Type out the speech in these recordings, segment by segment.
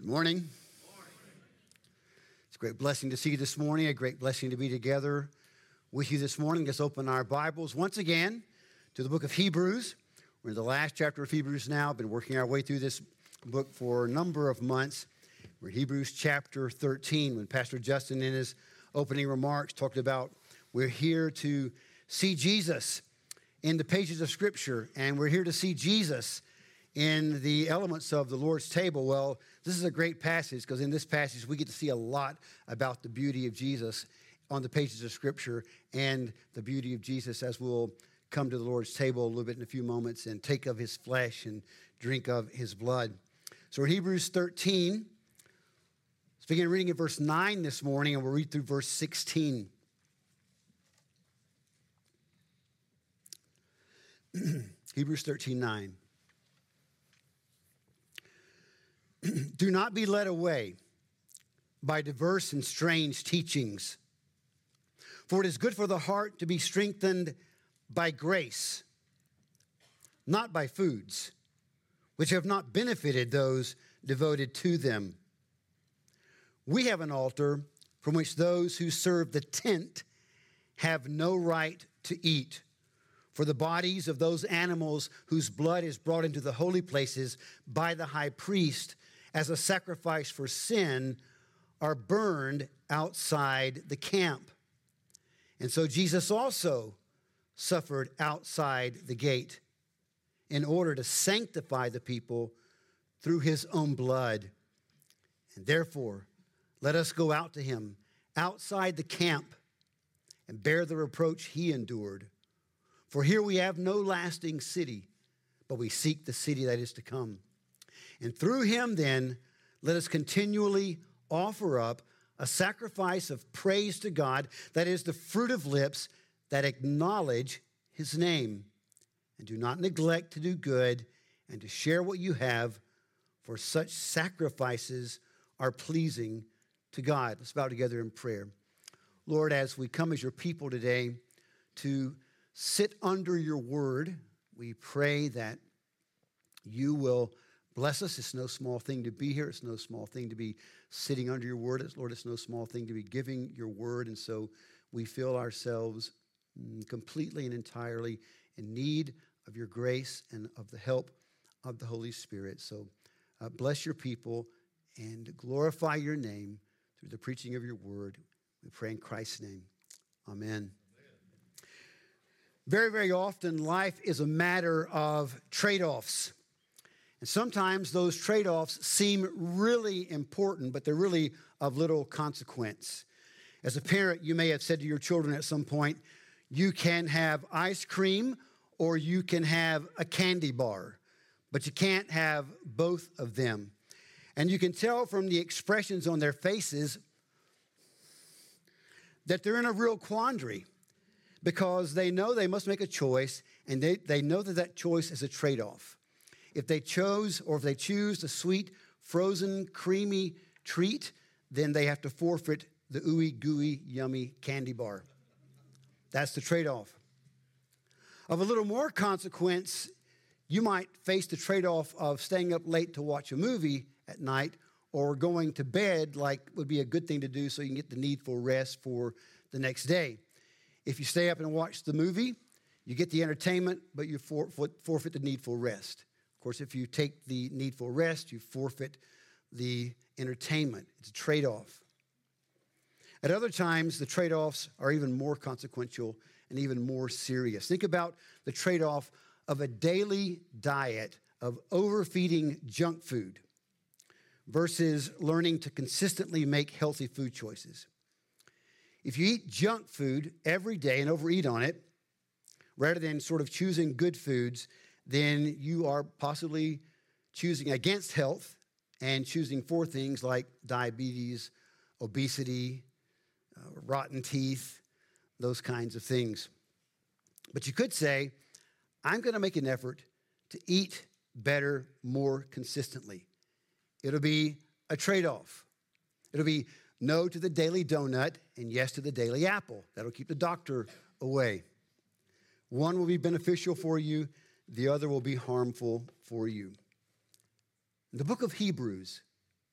Good morning. It's a great blessing to see you this morning, a great blessing to be together with you this morning. Let's open our Bibles once again to the book of Hebrews. We're in the last chapter of Hebrews now. Been working our way through this book for a number of months. We're in Hebrews chapter 13 when Pastor Justin in his opening remarks talked about we're here to see Jesus in the pages of Scripture, and we're here to see Jesus in the elements of the Lord's table. Well, this is a great passage because in this passage we get to see a lot about the beauty of Jesus on the pages of Scripture and the beauty of Jesus as we'll come to the Lord's table a little bit in a few moments and take of his flesh and drink of his blood. So in Hebrews 13, let's begin reading at verse 9 this morning, and we'll read through verse 16. Hebrews 13:9. Do not be led away by diverse and strange teachings, for it is good for the heart to be strengthened by grace, not by foods, which have not benefited those devoted to them. We have an altar from which those who serve the tent have no right to eat, for the bodies of those animals whose blood is brought into the holy places by the high priest as a sacrifice for sin are burned outside the camp. And so Jesus also suffered outside the gate in order to sanctify the people through his own blood. And therefore, let us go out to him outside the camp and bear the reproach he endured. For here we have no lasting city, but we seek the city that is to come. And through him, then, let us continually offer up a sacrifice of praise to God, that is the fruit of lips that acknowledge his name. And do not neglect to do good and to share what you have, for such sacrifices are pleasing to God. Let's bow together in prayer. Lord, as we come as your people today to sit under your word, we pray that you will bless us. It's no small thing to be here. It's no small thing to be sitting under your word. Lord, it's no small thing to be giving your word. And so we feel ourselves completely and entirely in need of your grace and of the help of the Holy Spirit. So bless your people and glorify your name through the preaching of your word. We pray in Christ's name. Amen. Very, very often life is a matter of trade-offs. And sometimes those trade-offs seem really important, but they're really of little consequence. As a parent, you may have said to your children at some point, you can have ice cream or you can have a candy bar, but you can't have both of them. And you can tell from the expressions on their faces that they're in a real quandary because they know they must make a choice, and they know that that choice is a trade-off. If they choose the sweet, frozen, creamy treat, then they have to forfeit the ooey gooey, yummy candy bar. That's the trade-off. Of a little more consequence, you might face the trade-off of staying up late to watch a movie at night or going to bed, like would be a good thing to do so you can get the needful rest for the next day. If you stay up and watch the movie, you get the entertainment, but you forfeit the needful rest. Of course, if you take the needful rest, you forfeit the entertainment. It's a trade-off. At other times, the trade-offs are even more consequential and even more serious. Think about the trade-off of a daily diet of overfeeding junk food versus learning to consistently make healthy food choices. If you eat junk food every day and overeat on it, rather than sort of choosing good foods, then you are possibly choosing against health and choosing for things like diabetes, obesity, rotten teeth, those kinds of things. But you could say, I'm going to make an effort to eat better more consistently. It'll be a trade-off. It'll be no to the daily donut and yes to the daily apple. That'll keep the doctor away. One will be beneficial for you. The other will be harmful for you. In the book of Hebrews,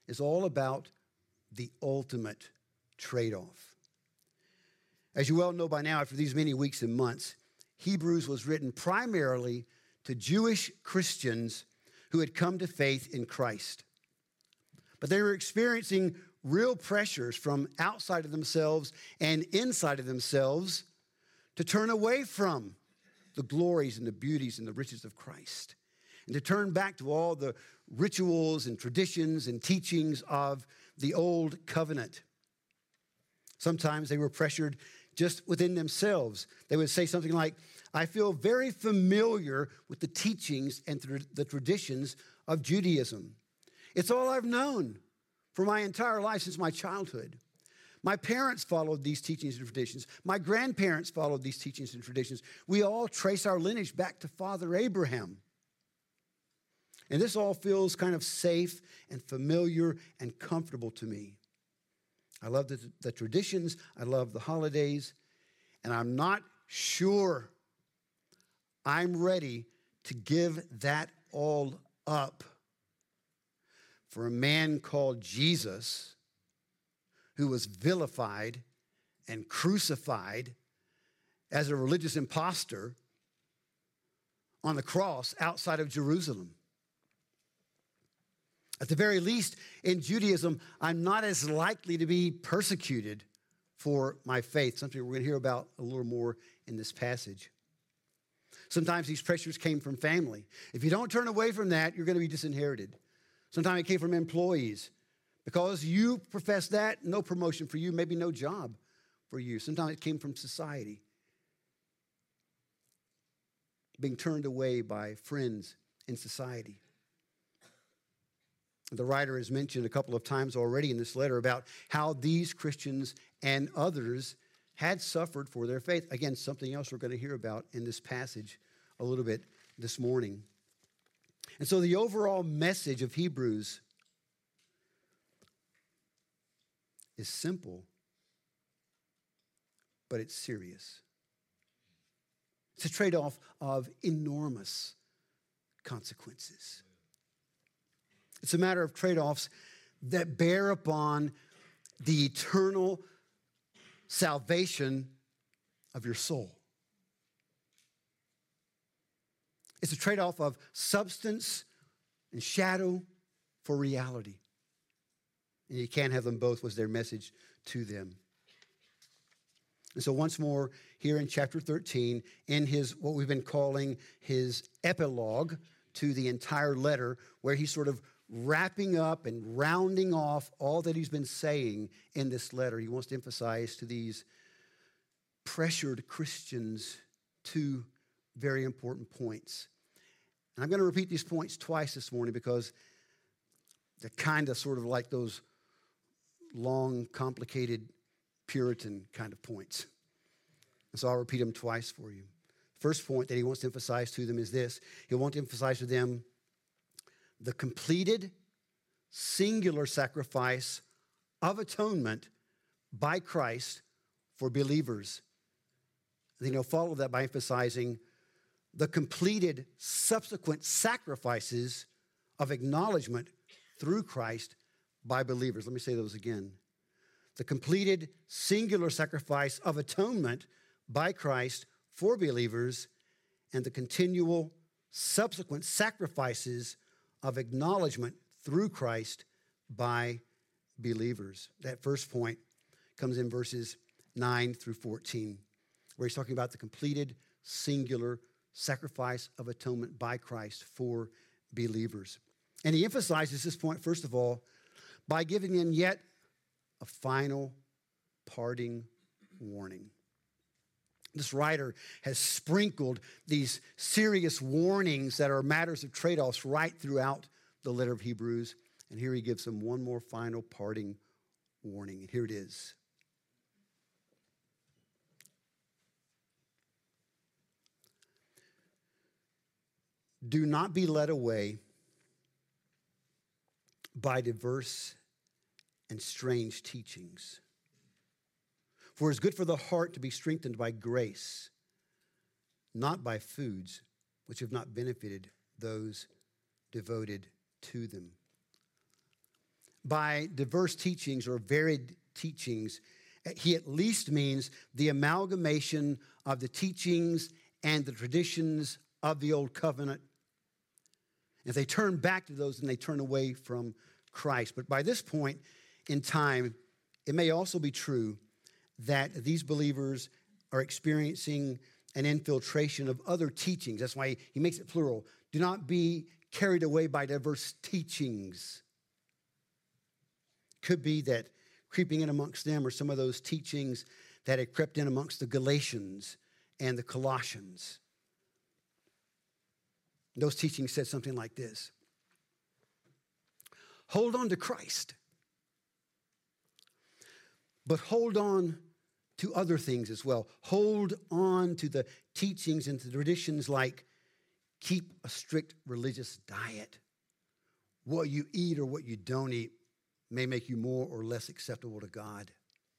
is all about the ultimate trade-off. As you well know by now, after these many weeks and months, Hebrews was written primarily to Jewish Christians who had come to faith in Christ. But they were experiencing real pressures from outside of themselves and inside of themselves to turn away from the glories and the beauties and the riches of Christ, and to turn back to all the rituals and traditions and teachings of the old covenant. Sometimes they were pressured just within themselves. They would say something like, I feel very familiar with the teachings and the traditions of Judaism. It's all I've known for my entire life since my childhood. My parents followed these teachings and traditions. My grandparents followed these teachings and traditions. We all trace our lineage back to Father Abraham. And this all feels kind of safe and familiar and comfortable to me. I love the traditions. I love the holidays. And I'm not sure I'm ready to give that all up for a man called Jesus, who was vilified and crucified as a religious imposter on the cross outside of Jerusalem. At the very least, in Judaism, I'm not as likely to be persecuted for my faith, something we're going to hear about a little more in this passage. Sometimes these pressures came from family. If you don't turn away from that, you're going to be disinherited. Sometimes it came from employees. Because you profess that, no promotion for you, maybe no job for you. Sometimes it came from society. Being turned away by friends in society. The writer has mentioned a couple of times already in this letter about how these Christians and others had suffered for their faith. Again, something else we're going to hear about in this passage a little bit this morning. And so the overall message of Hebrews is simple, but it's serious. It's a trade-off of enormous consequences. It's a matter of trade-offs that bear upon the eternal salvation of your soul. It's a trade-off of substance and shadow for reality. And you can't have them both, was their message to them. And so once more, here in chapter 13, in his, what we've been calling his epilogue to the entire letter, where he's sort of wrapping up and rounding off all that he's been saying in this letter, he wants to emphasize to these pressured Christians two very important points. And I'm going to repeat these points twice this morning because they're kind of sort of like those long, complicated, Puritan kind of points. And so I'll repeat them twice for you. First point that he wants to emphasize to them is this. He'll want to emphasize to them the completed, singular sacrifice of atonement by Christ for believers. Then he'll follow that by emphasizing the completed subsequent sacrifices of acknowledgement through Christ by believers. Let me say those again. The completed singular sacrifice of atonement by Christ for believers, and the continual subsequent sacrifices of acknowledgement through Christ by believers. That first point comes in verses 9 through 14, where he's talking about the completed singular sacrifice of atonement by Christ for believers. And he emphasizes this point, first of all, by giving them yet a final parting warning. This writer has sprinkled these serious warnings that are matters of trade-offs right throughout the letter of Hebrews. And here he gives them one more final parting warning. And here it is. Do not be led away by diverse and strange teachings. For it's good for the heart to be strengthened by grace, not by foods which have not benefited those devoted to them. by diverse teachings or varied teachings, he at least means the amalgamation of the teachings and the traditions of the old covenant. If they turn back to those, then they turn away from Christ. But by this point in time, it may also be true that these believers are experiencing an infiltration of other teachings. That's why he makes it plural. Do not be carried away by diverse teachings. Could be that creeping in amongst them are some of those teachings that had crept in amongst the Galatians and the Colossians. Those teachings said something like this: hold on to Christ, but hold on to other things as well. Hold on to the teachings and the traditions like keep a strict religious diet. What you eat or what you don't eat may make you more or less acceptable to God.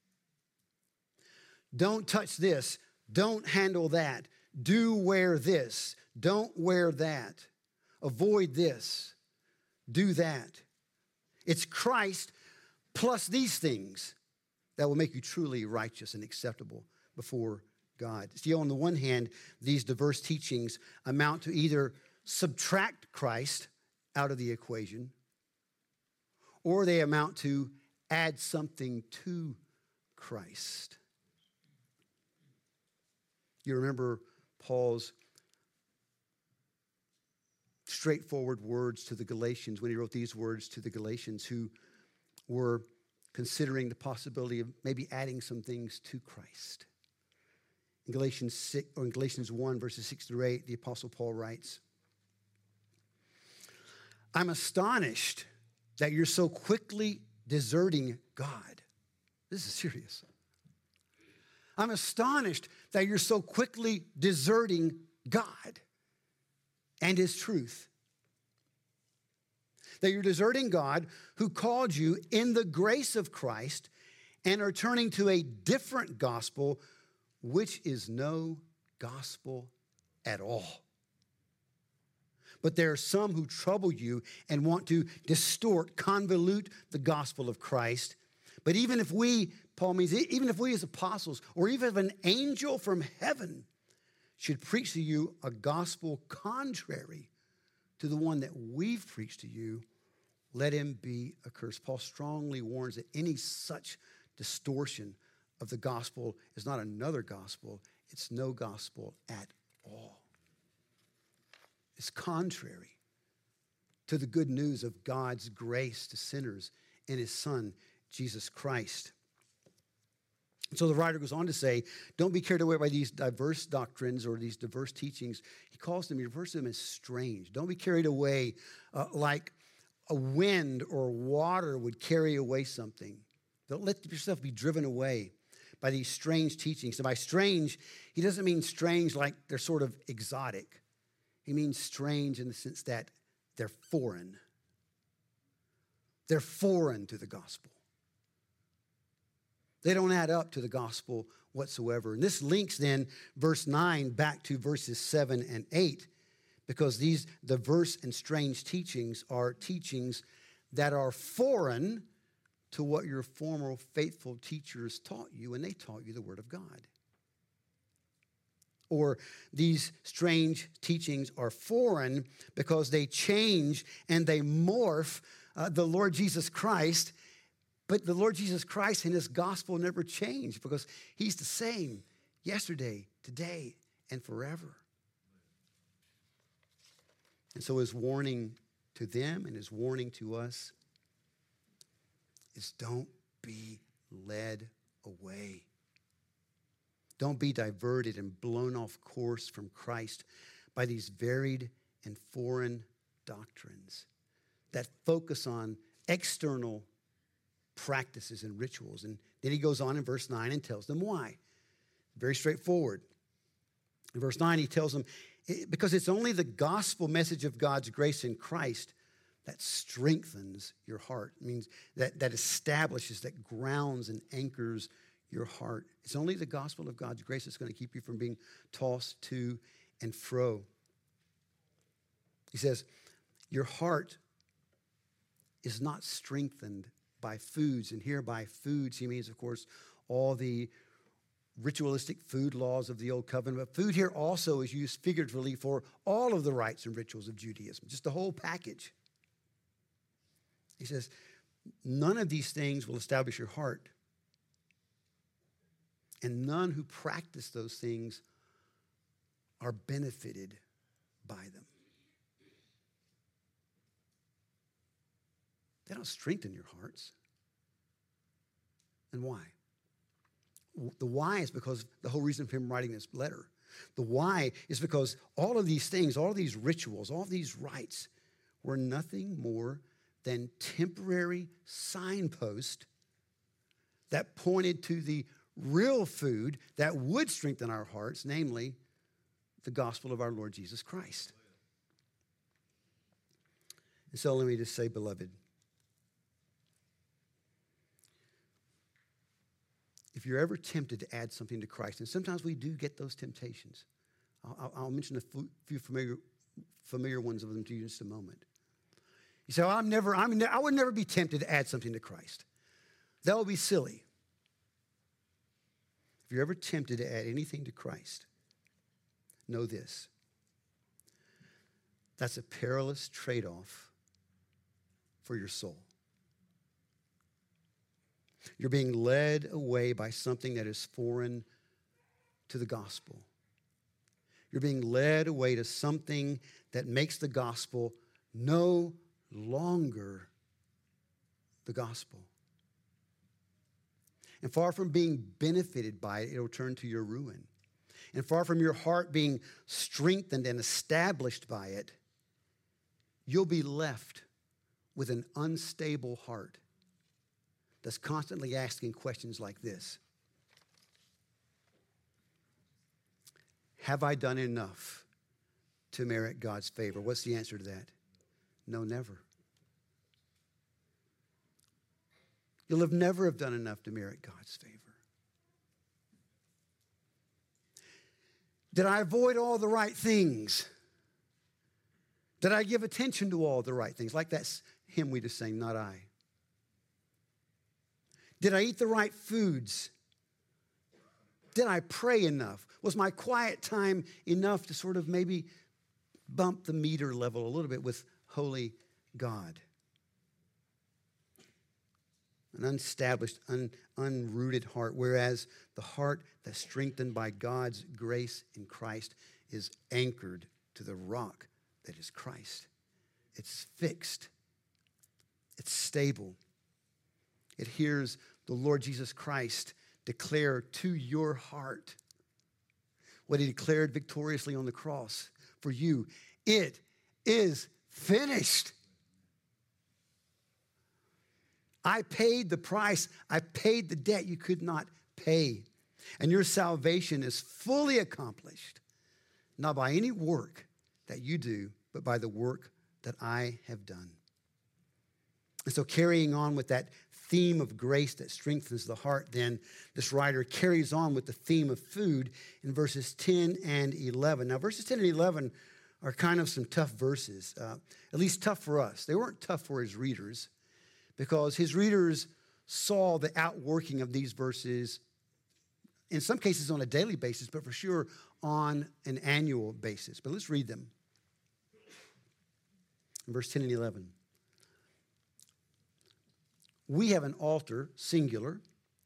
Don't touch this. Don't handle that. Do wear this. Don't wear that. Avoid this. Do that. It's Christ plus these things that will make you truly righteous and acceptable before God. See, on the one hand, these diverse teachings amount to either subtract Christ out of the equation, or they amount to add something to Christ. You remember Paul's straightforward words to the Galatians when he wrote these words to the Galatians who were considering the possibility of maybe adding some things to Christ. In Galatians 1, verses 6 through 8, the Apostle Paul writes, I'm astonished that you're so quickly deserting God. This is serious. I'm astonished that you're so quickly deserting God and his truth. That you're deserting God who called you in the grace of Christ and are turning to a different gospel, which is no gospel at all. But there are some who trouble you and want to distort, convolute the gospel of Christ. But even if we, Paul means, even if we as apostles, or even if an angel from heaven should preach to you a gospel contrary to the one that we've preached to you, let him be accursed. Paul strongly warns that any such distortion of the gospel is not another gospel. It's no gospel at all. It's contrary to the good news of God's grace to sinners in his Son, Jesus Christ. So the writer goes on to say, don't be carried away by these diverse doctrines or these diverse teachings. He refers to them as strange. Don't be carried away like a wind or water would carry away something. Don't let yourself be driven away by these strange teachings. And by strange, he doesn't mean strange like they're sort of exotic. He means strange in the sense that they're foreign. They're foreign to the gospel. They don't add up to the gospel whatsoever. And this links then verse 9 back to verses 7 and 8, because these diverse and strange teachings are teachings that are foreign to what your former faithful teachers taught you when they taught you the Word of God. Or these strange teachings are foreign because they change and they morph the Lord Jesus Christ. But the Lord Jesus Christ and his gospel never changed because he's the same yesterday, today, and forever. And so his warning to them and his warning to us is don't be led away. Don't be diverted and blown off course from Christ by these varied and foreign doctrines that focus on external practices and rituals. And then he goes on in verse 9 and tells them why. Very straightforward. In verse 9, he tells them, because it's only the gospel message of God's grace in Christ that strengthens your heart. It means that establishes, that grounds and anchors your heart. It's only the gospel of God's grace that's going to keep you from being tossed to and fro. He says, your heart is not strengthened by foods. And here by foods, he means, of course, all the ritualistic food laws of the Old Covenant. But food here also is used figuratively for all of the rites and rituals of Judaism, just the whole package. He says, none of these things will establish your heart. And none who practice those things are benefited by them. They don't strengthen your hearts. And why? The why is because the whole reason for him writing this letter. The why is because all of these things, all of these rituals, all of these rites were nothing more than temporary signposts that pointed to the real food that would strengthen our hearts, namely the gospel of our Lord Jesus Christ. And so let me just say, beloved, if you're ever tempted to add something to Christ, and sometimes we do get those temptations. I'll mention a few familiar ones of them to you in just a moment. You say, well, I would never be tempted to add something to Christ. That would be silly. If you're ever tempted to add anything to Christ, know this. That's a perilous trade-off for your soul. You're being led away by something that is foreign to the gospel. You're being led away to something that makes the gospel no longer the gospel. And far from being benefited by it, it'll turn to your ruin. And far from your heart being strengthened and established by it, you'll be left with an unstable heart that's constantly asking questions like this. Have I done enough to merit God's favor? What's the answer to that? No, never. You'll never have done enough to merit God's favor. Did I avoid all the right things? Did I give attention to all the right things? Like that hymn we just sang, Not I. Did I eat the right foods? Did I pray enough? Was my quiet time enough to sort of maybe bump the meter level a little bit with holy God? An unestablished, unrooted heart, whereas the heart that's strengthened by God's grace in Christ is anchored to the rock that is Christ. It's fixed. It's stable. It hears the Lord Jesus Christ declare to your heart what he declared victoriously on the cross for you. It is finished. I paid the price. I paid the debt you could not pay. And your salvation is fully accomplished, not by any work that you do, but by the work that I have done. And so carrying on with that theme of grace that strengthens the heart, then this writer carries on with the theme of food in verses 10 and 11. Now, verses 10 and 11 are kind of some tough verses, at least tough for us. They weren't tough for his readers because his readers saw the outworking of these verses, in some cases on a daily basis, but for sure on an annual basis. But let's read them. In verse 10 and 11. We have an altar, singular.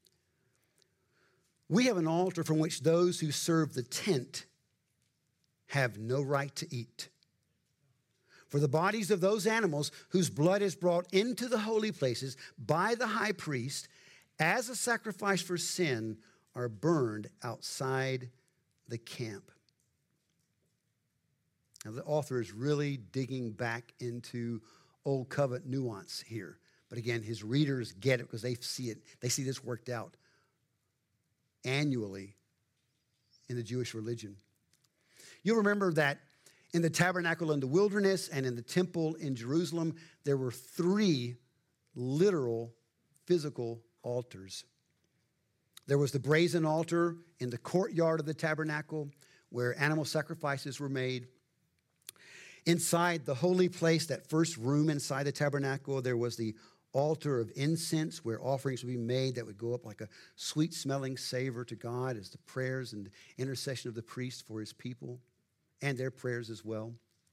We have an altar from which those who serve the tent have no right to eat. For the bodies of those animals whose blood is brought into the holy places by the high priest as a sacrifice for sin are burned outside the camp. Now, the author is really digging back into Old Covenant nuance here. But again, his readers get it because they see it. They see this worked out annually in the Jewish religion. You'll remember that in the tabernacle in the wilderness and in the temple in Jerusalem, there were 3 literal physical altars. There was the brazen altar in the courtyard of the tabernacle where animal sacrifices were made. Inside the holy place, that first room inside the tabernacle, there was the altar of incense where offerings would be made that would go up like a sweet-smelling savor to God as the prayers and intercession of the priest for his people and their prayers as well.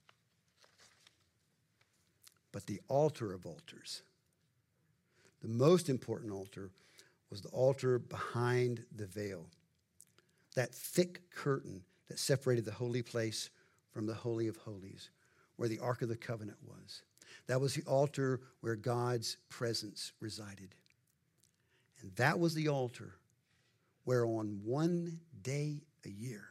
But the altar of altars, the most important altar, was the altar behind the veil, that thick curtain that separated the holy place from the Holy of Holies, where the Ark of the Covenant was. That was the altar where God's presence resided. And that was the altar where on one day a year,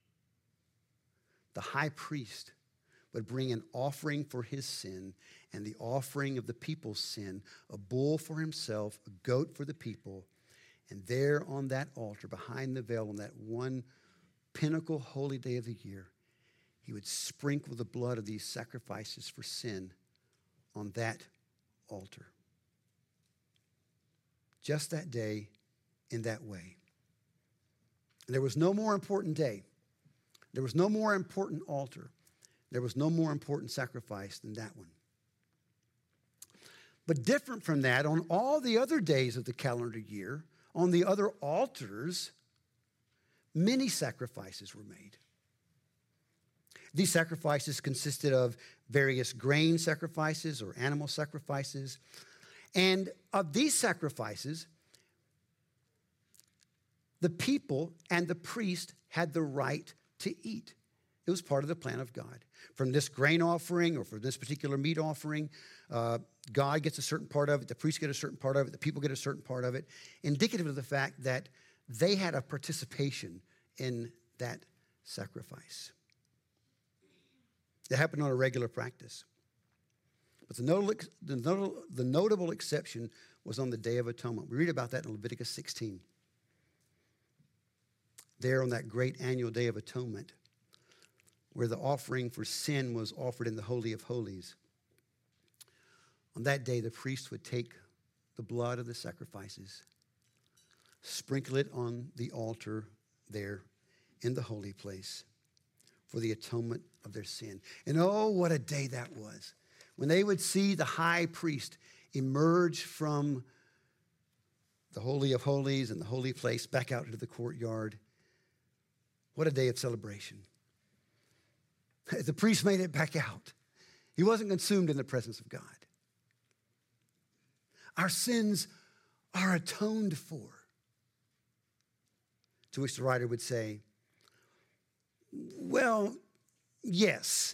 the high priest would bring an offering for his sin and the offering of the people's sin, a bull for himself, a goat for the people. And there on that altar, behind the veil, on that one pinnacle holy day of the year, he would sprinkle the blood of these sacrifices for sin on that altar. Just that day, in that way. And there was no more important day. There was no more important altar. There was no more important sacrifice than that one. But different from that, on all the other days of the calendar year, on the other altars, many sacrifices were made. These sacrifices consisted of various grain sacrifices or animal sacrifices. And of these sacrifices, the people and the priest had the right to eat. It was part of the plan of God. From this grain offering or from this particular meat offering, God gets a certain part of it, the priests get a certain part of it, the people get a certain part of it, indicative of the fact that they had a participation in that sacrifice. It happened on a regular practice. But the notable exception was on the Day of Atonement. We read about that in Leviticus 16. There on that great annual Day of Atonement, where the offering for sin was offered in the Holy of Holies. On that day, the priest would take the blood of the sacrifices, sprinkle it on the altar there in the holy place for the atonement of their sin. And oh, what a day that was. When they would see the high priest emerge from the Holy of Holies and the holy place back out into the courtyard. What a day of celebration. The priest made it back out. He wasn't consumed in the presence of God. Our sins are atoned for. To which the writer would say, well, yes,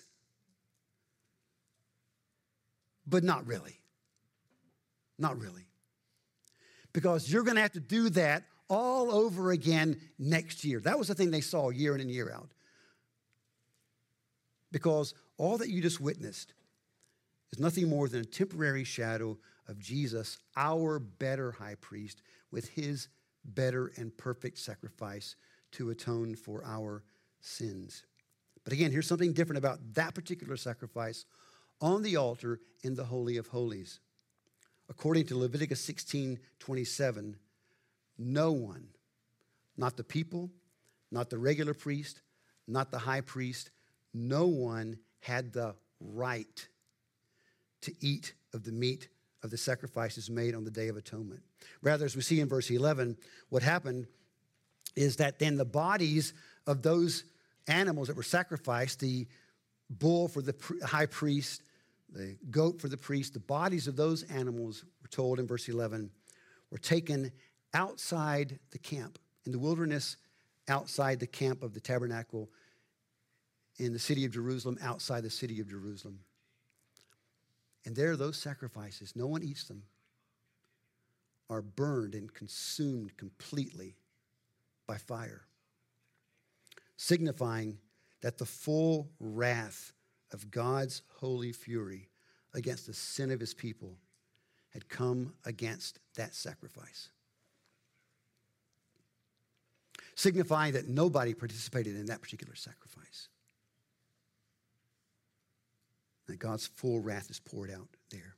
but not really. Not really. Because you're going to have to do that all over again next year. That was the thing they saw year in and year out. Because all that you just witnessed is nothing more than a temporary shadow of Jesus, our better high priest, with his better and perfect sacrifice to atone for our sins. But again, here's something different about that particular sacrifice on the altar in the Holy of Holies. According to Leviticus 16:27, no one, not the people, not the regular priest, not the high priest, no one had the right to eat of the meat of the sacrifices made on the Day of Atonement. Rather, as we see in verse 11, what happened is that then the bodies of those animals that were sacrificed, the bull for the high priest, the goat for the priest, the bodies of those animals, we're told in verse 11, were taken outside the camp, in the wilderness, outside the camp of the tabernacle, in the city of Jerusalem, outside the city of Jerusalem. And there, those sacrifices, no one eats them, are burned and consumed completely by fire, signifying that the full wrath of God's holy fury against the sin of his people had come against that sacrifice, signifying that nobody participated in that particular sacrifice. That God's full wrath is poured out there.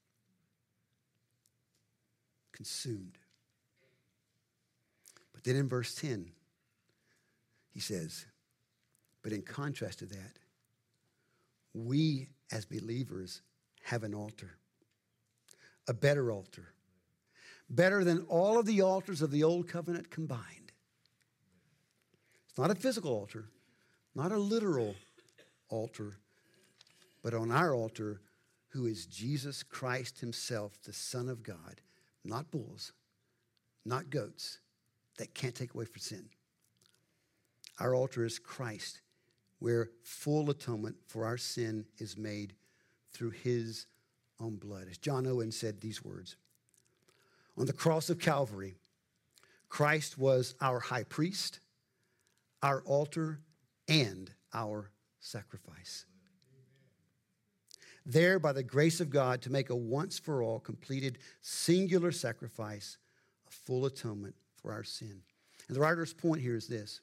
Consumed. But then in verse 10, he says, but in contrast to that, we as believers have an altar, a better altar, better than all of the altars of the old covenant combined. It's not a physical altar, not a literal altar, but on our altar, who is Jesus Christ himself, the Son of God, not bulls, not goats that can't take away for sin. Our altar is Christ, where full atonement for our sin is made through his own blood. As John Owen said these words, on the cross of Calvary, Christ was our high priest, our altar, and our sacrifice. There, by the grace of God, to make a once-for-all completed singular sacrifice, a full atonement for our sin. And the writer's point here is this.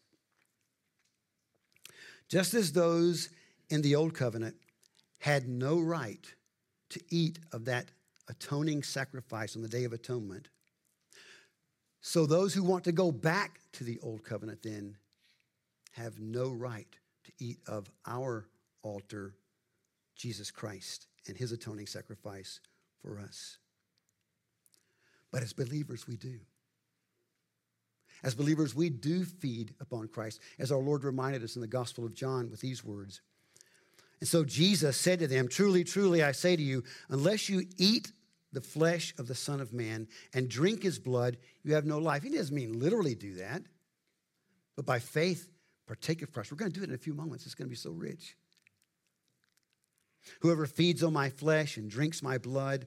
Just as those in the old covenant had no right to eat of that atoning sacrifice on the Day of Atonement, so those who want to go back to the old covenant then have no right to eat of our altar, Jesus Christ, and his atoning sacrifice for us. But as believers, we do. As believers, we do feed upon Christ, as our Lord reminded us in the Gospel of John with these words. And so Jesus said to them, truly, truly, I say to you, unless you eat the flesh of the Son of Man and drink his blood, you have no life. He doesn't mean literally do that, but by faith, partake of Christ. We're going to do it in a few moments. It's going to be so rich. Whoever feeds on my flesh and drinks my blood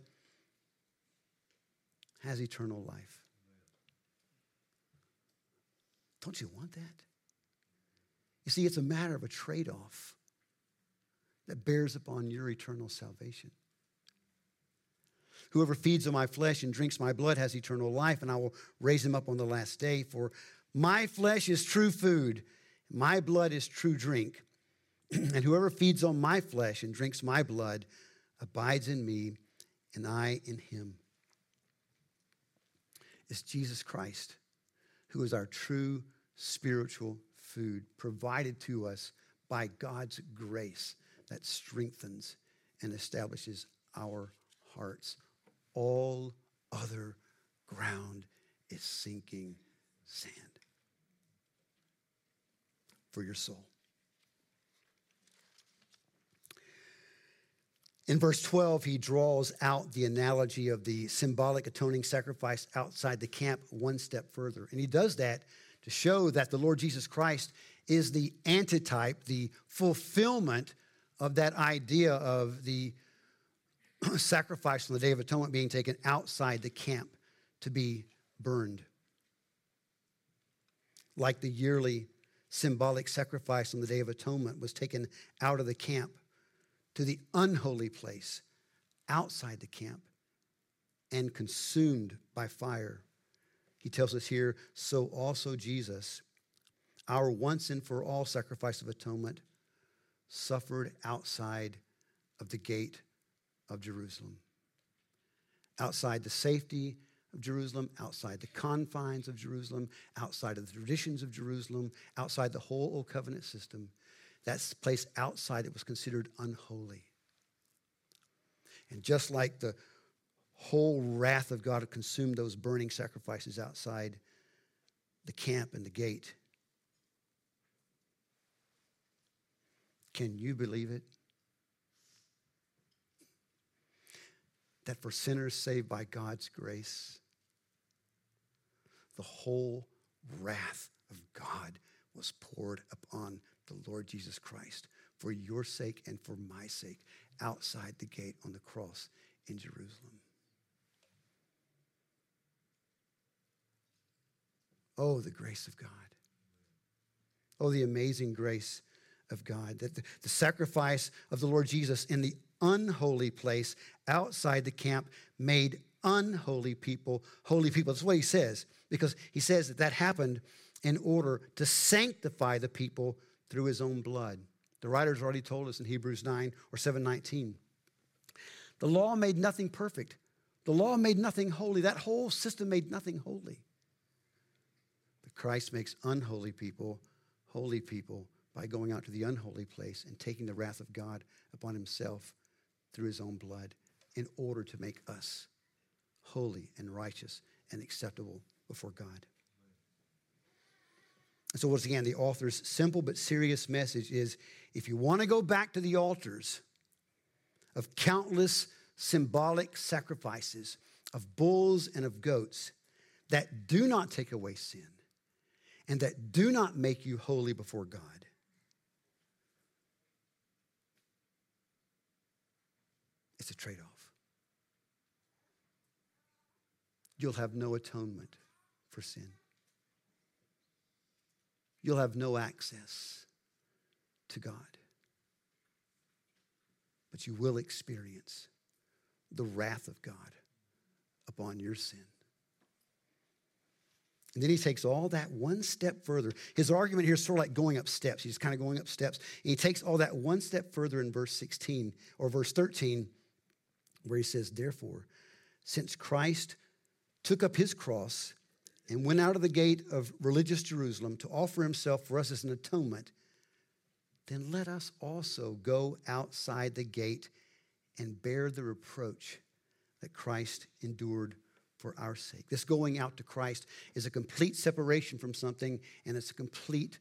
has eternal life. Don't you want that? You see, it's a matter of a trade-off that bears upon your eternal salvation. Whoever feeds on my flesh and drinks my blood has eternal life, and I will raise him up on the last day. For my flesh is true food, my blood is true drink. And whoever feeds on my flesh and drinks my blood abides in me, and I in him. It's Jesus Christ who is our true spiritual food, provided to us by God's grace that strengthens and establishes our hearts. All other ground is sinking sand for your soul. In verse 12, he draws out the analogy of the symbolic atoning sacrifice outside the camp one step further. And he does that to show that the Lord Jesus Christ is the antitype, the fulfillment of that idea of the sacrifice on the Day of Atonement being taken outside the camp to be burned. Like the yearly symbolic sacrifice on the Day of Atonement was taken out of the camp to the unholy place outside the camp and consumed by fire. He tells us here, so also Jesus, our once and for all sacrifice of atonement, suffered outside of the gate of Jerusalem. Outside the safety of Jerusalem, outside the confines of Jerusalem, outside of the traditions of Jerusalem, outside the whole Old Covenant system. That place outside it was considered unholy. And just like the whole wrath of God had consumed those burning sacrifices outside the camp and the gate, can you believe it? That for sinners saved by God's grace, the whole wrath of God was poured upon the Lord Jesus Christ for your sake and for my sake outside the gate on the cross in Jerusalem. Oh, the grace of God. Oh, the amazing grace of God. That the sacrifice of the Lord Jesus in the unholy place outside the camp made unholy people holy people. That's what he says, because he says that happened in order to sanctify the people through his own blood. The writers already told us in Hebrews 9 or 7:19. The law made nothing perfect. The law made nothing holy. That whole system made nothing holy. But Christ makes unholy people holy people by going out to the unholy place and taking the wrath of God upon himself through his own blood in order to make us holy and righteous and acceptable before God. And so once again, the author's simple but serious message is, if you want to go back to the altars of countless symbolic sacrifices of bulls and of goats that do not take away sin and that do not make you holy before God, it's a trade-off. You'll have no atonement for sin. You'll have no access to God. But you will experience the wrath of God upon your sin. And then he takes all that one step further. His argument here is sort of like going up steps. He's kind of going up steps. And he takes all that one step further in verse 16 or verse 13, where he says, therefore, since Christ took up his cross and went out of the gate of religious Jerusalem to offer himself for us as an atonement, then let us also go outside the gate and bear the reproach that Christ endured for our sake. This going out to Christ is a complete separation from something, and it's a complete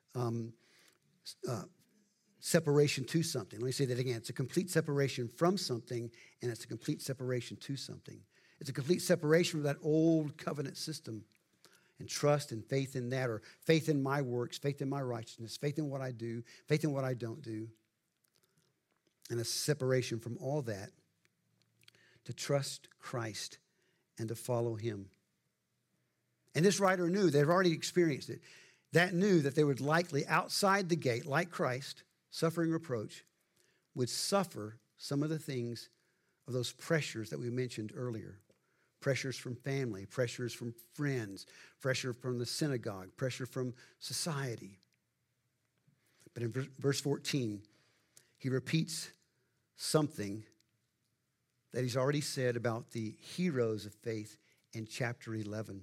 separation to something. Let me say that again. It's a complete separation from something, and it's a complete separation to something. It's a complete separation from that old covenant system and trust and faith in that, or faith in my works, faith in my righteousness, faith in what I do, faith in what I don't do. And a separation from all that to trust Christ and to follow him. And this writer knew, they've already experienced it, that knew that they would likely, outside the gate, like Christ, suffering reproach, would suffer some of the things of those pressures that we mentioned earlier. Pressures from family, pressures from friends, pressure from the synagogue, pressure from society. But in verse 14, he repeats something that he's already said about the heroes of faith in chapter 11.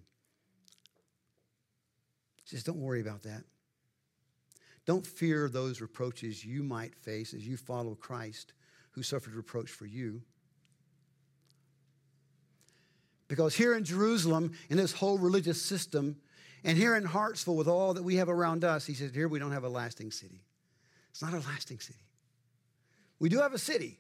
He says, don't worry about that. Don't fear those reproaches you might face as you follow Christ, who suffered reproach for you. Because here in Jerusalem, in this whole religious system, and here in Hartsville with all that we have around us, he says, here we don't have a lasting city. It's not a lasting city. We do have a city,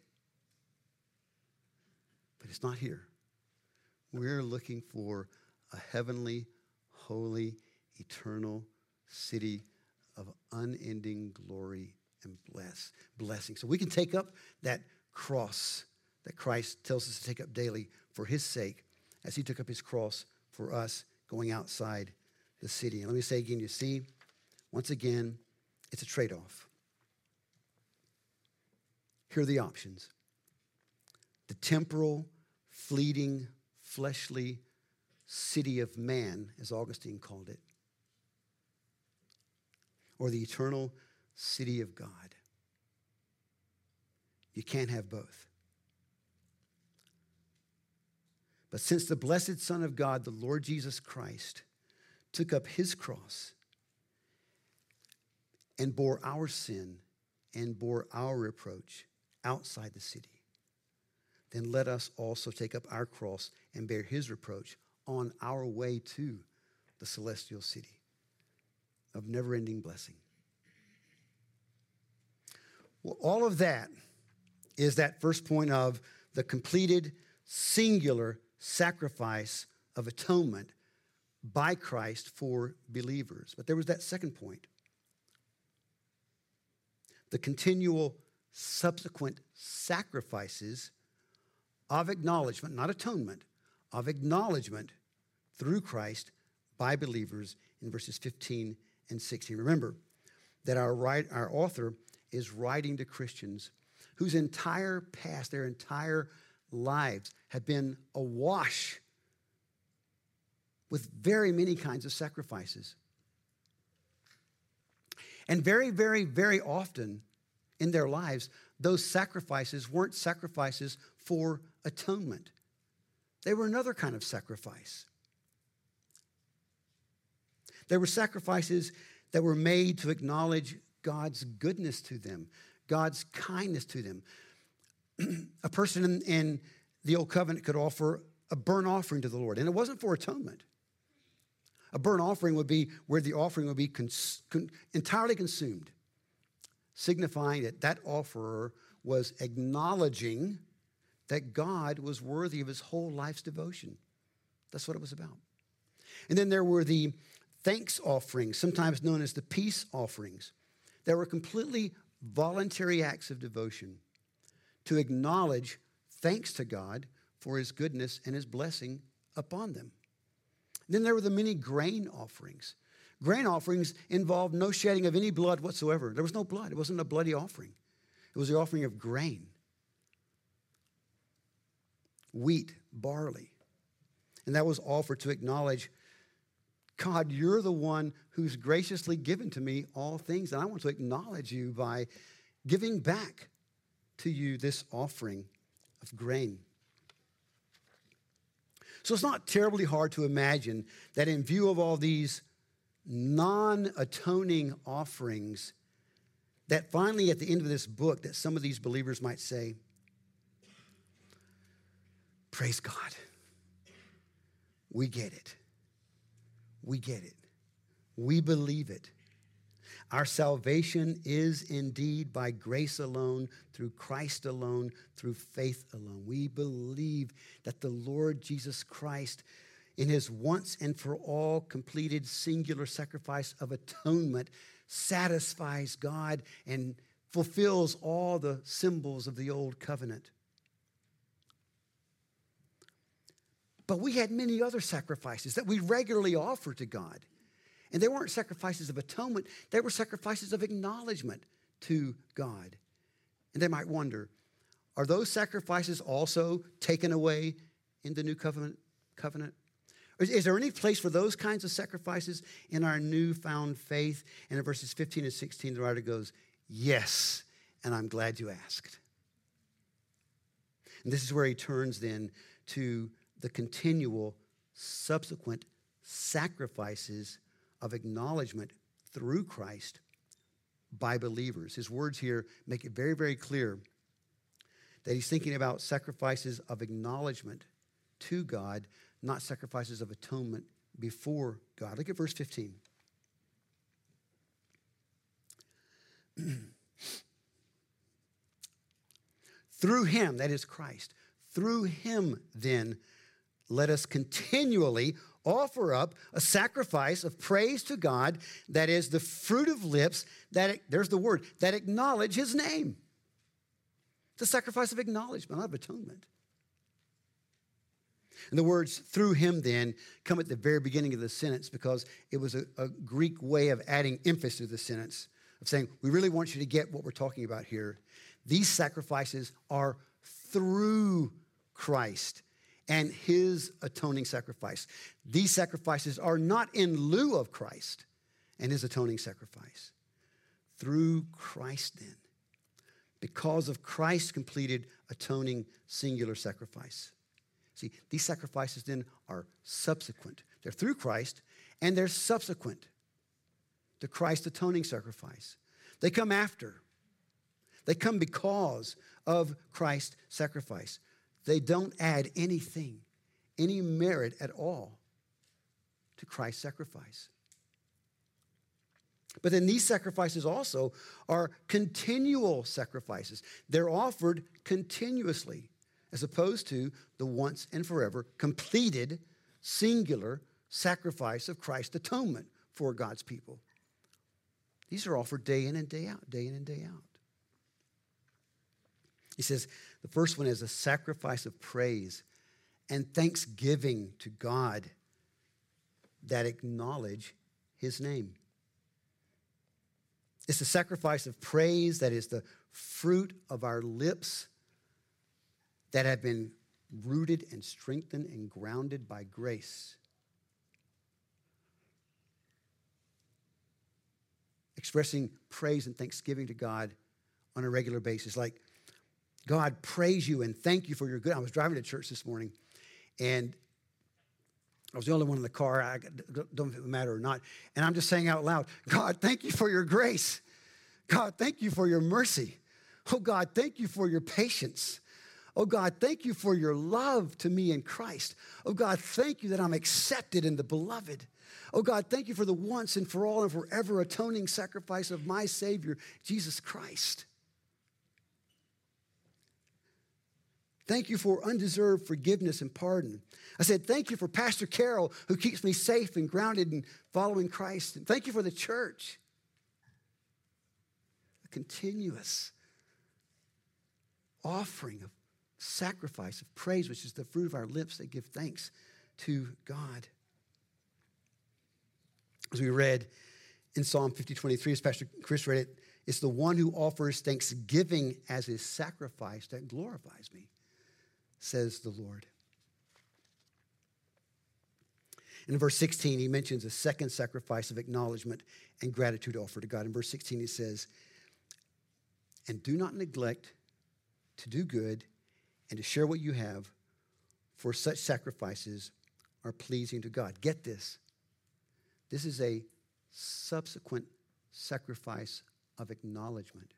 but it's not here. We're looking for a heavenly, holy, eternal city of unending glory and blessing. So we can take up that cross that Christ tells us to take up daily for his sake, as he took up his cross for us going outside the city. And let me say again, you see, once again, it's a trade-off. Here are the options. The temporal, fleeting, fleshly city of man, as Augustine called it, or the eternal city of God. You can't have both. But since the blessed Son of God, the Lord Jesus Christ, took up his cross and bore our sin and bore our reproach outside the city, then let us also take up our cross and bear his reproach on our way to the celestial city of never-ending blessing. Well, all of that is that first point of the completed, singular sacrifice of atonement by Christ for believers. But there was that second point. The continual subsequent sacrifices of acknowledgement, not atonement, of acknowledgement through Christ by believers in verses 15 and 16. Remember that our author is writing to Christians whose entire past, their entire lives have been awash with very many kinds of sacrifices. And very, very, very often in their lives, those sacrifices weren't sacrifices for atonement. They were another kind of sacrifice. They were sacrifices that were made to acknowledge God's goodness to them, God's kindness to them. A person in the Old Covenant could offer a burnt offering to the Lord, and it wasn't for atonement. A burnt offering would be where the offering would be entirely consumed, signifying that that offerer was acknowledging that God was worthy of his whole life's devotion. That's what it was about. And then there were the thanks offerings, sometimes known as the peace offerings, that were completely voluntary acts of devotion to acknowledge thanks to God for his goodness and his blessing upon them. And then there were the many grain offerings. Grain offerings involved no shedding of any blood whatsoever. There was no blood. It wasn't a bloody offering. It was the offering of grain, wheat, barley. And that was offered to acknowledge, God, you're the one who's graciously given to me all things, and I want to acknowledge you by giving back to you this offering of grain. So it's not terribly hard to imagine that in view of all these non-atoning offerings, that finally at the end of this book, that some of these believers might say, praise God. We get it. We get it. We believe it. Our salvation is indeed by grace alone, through Christ alone, through faith alone. We believe that the Lord Jesus Christ, in his once and for all completed singular sacrifice of atonement, satisfies God and fulfills all the symbols of the old covenant. But we had many other sacrifices that we regularly offer to God. And they weren't sacrifices of atonement. They were sacrifices of acknowledgement to God. And they might wonder, are those sacrifices also taken away in the new covenant? Is there any place for those kinds of sacrifices in our newfound faith? And in verses 15 and 16, the writer goes, yes, and I'm glad you asked. And this is where he turns then to the continual subsequent sacrifices of acknowledgement through Christ by believers. His words here make it very, very clear that he's thinking about sacrifices of acknowledgement to God, not sacrifices of atonement before God. Look at verse 15. Through him, that is Christ, through him then, let us continually offer up a sacrifice of praise to God that is the fruit of lips, there's the word, that acknowledge his name. It's a sacrifice of acknowledgement, not of atonement. And the words through him then come at the very beginning of the sentence because it was a Greek way of adding emphasis to the sentence, of saying, we really want you to get what we're talking about here. These sacrifices are through Christ and his atoning sacrifice. These sacrifices are not in lieu of Christ and his atoning sacrifice. Through Christ then, because of Christ's completed atoning singular sacrifice. See, these sacrifices then are subsequent. They're through Christ and they're subsequent to Christ's atoning sacrifice. They come after. They come because of Christ's sacrifice. They don't add anything, any merit at all to Christ's sacrifice. But then these sacrifices also are continual sacrifices. They're offered continuously, as opposed to the once and forever completed singular sacrifice of Christ's atonement for God's people. These are offered day in and day out, day in and day out. He says the first one is a sacrifice of praise and thanksgiving to God that acknowledge his name. It's a sacrifice of praise that is the fruit of our lips that have been rooted and strengthened and grounded by grace. Expressing praise and thanksgiving to God on a regular basis. Like, God, praise you and thank you for your good. I was driving to church this morning, and I was the only one in the car. I don't know if it would matter or not. And I'm just saying out loud, God, thank you for your grace. God, thank you for your mercy. Oh, God, thank you for your patience. Oh, God, thank you for your love to me in Christ. Oh, God, thank you that I'm accepted in the beloved. Oh, God, thank you for the once and for all and forever atoning sacrifice of my Savior, Jesus Christ. Thank you for undeserved forgiveness and pardon. I said, thank you for Pastor Carol, who keeps me safe and grounded in following Christ. And thank you for the church. A continuous offering of sacrifice of praise, which is the fruit of our lips that give thanks to God. As we read in Psalm 50:23, as Pastor Chris read it, it's the one who offers thanksgiving as his sacrifice that glorifies me, says the Lord. In verse 16, he mentions a second sacrifice of acknowledgement and gratitude offered to God. In verse 16, he says, and do not neglect to do good and to share what you have, for such sacrifices are pleasing to God. Get this. This is a subsequent sacrifice of acknowledgement.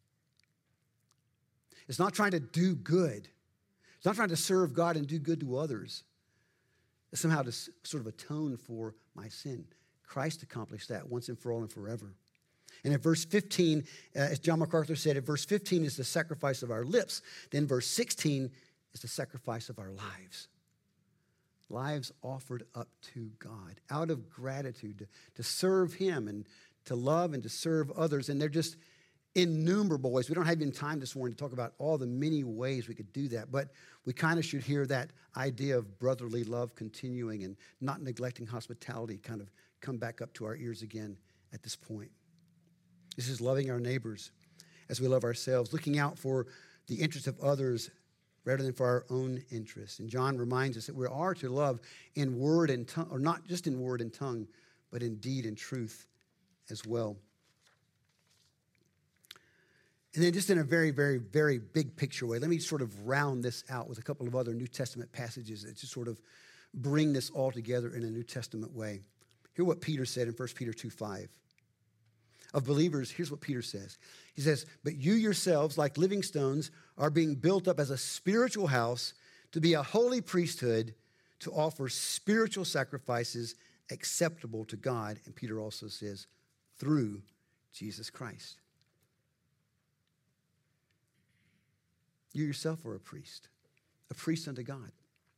It's not trying to do good. It's not trying to serve God and do good to others. It's somehow to sort of atone for my sin. Christ accomplished that once and for all and forever. And in verse 15, as John MacArthur said, in verse 15 is the sacrifice of our lips. Then verse 16 is the sacrifice of our lives. Lives offered up to God out of gratitude to serve him and to love and to serve others. And they're just innumerable ways. We don't have even time this morning to talk about all the many ways we could do that, but we kind of should hear that idea of brotherly love continuing and not neglecting hospitality kind of come back up to our ears again at this point. This is loving our neighbors as we love ourselves, looking out for the interests of others rather than for our own interests. And John reminds us that we are to love in word and tongue, or not just in word and tongue, but in deed and truth as well. And then just in a very, very, very big picture way, let me sort of round this out with a couple of other New Testament passages that just sort of bring this all together in a New Testament way. Hear what Peter said in 1 Peter 2:5. Of believers, here's what Peter says. He says, but you yourselves, like living stones, are being built up as a spiritual house to be a holy priesthood, to offer spiritual sacrifices acceptable to God. And Peter also says, through Jesus Christ. You yourself are a priest unto God.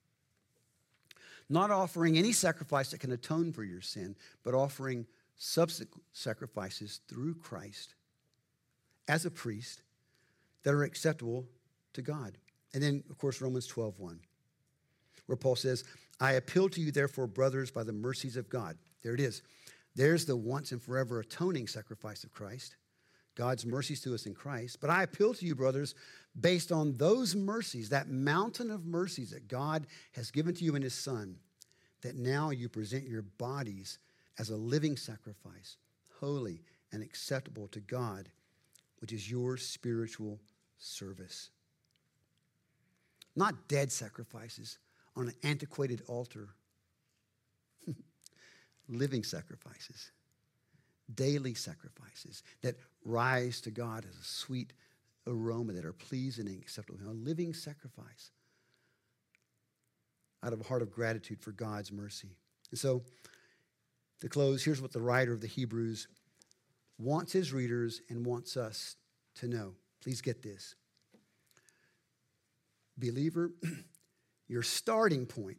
Not offering any sacrifice that can atone for your sin, but offering subsequent sacrifices through Christ as a priest that are acceptable to God. And then, of course, Romans 12:1, where Paul says, I appeal to you, therefore, brothers, by the mercies of God. There it is. There's the once and forever atoning sacrifice of Christ, God's mercies to us in Christ. But I appeal to you, brothers, based on those mercies, that mountain of mercies that God has given to you in his Son, that now you present your bodies as a living sacrifice, holy and acceptable to God, which is your spiritual service. Not dead sacrifices on an antiquated altar. Living sacrifices. Daily sacrifices that rise to God as a sweet aroma that are pleasing and acceptable. A living sacrifice out of a heart of gratitude for God's mercy. And so, to close, here's what the writer of the Hebrews wants his readers and wants us to know. Please get this. Believer, your starting point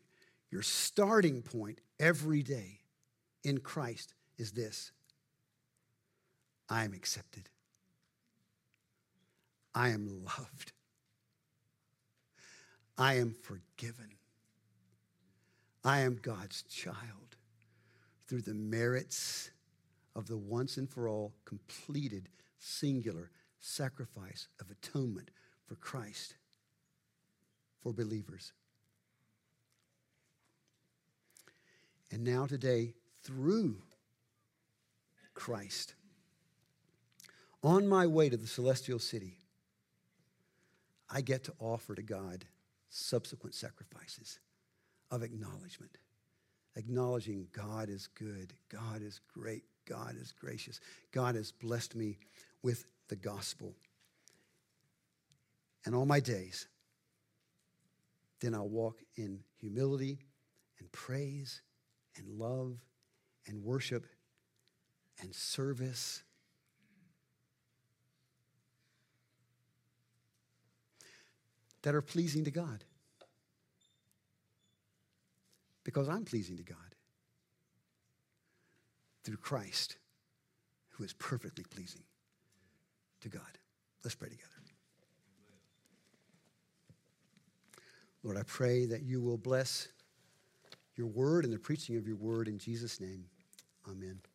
every day in Christ is this. I am accepted. I am loved. I am forgiven. I am God's child through the merits of the once and for all completed singular sacrifice of atonement for Christ for believers. And now today, through Christ, on my way to the celestial city, I get to offer to God subsequent sacrifices of acknowledgement. Acknowledging God is good, God is great, God is gracious. God has blessed me with the gospel. And all my days, then I'll walk in humility and praise and love and worship and service. That are pleasing to God. Because I'm pleasing to God through Christ, who is perfectly pleasing to God. Let's pray together. Lord, I pray that you will bless your word and the preaching of your word in Jesus' name. Amen.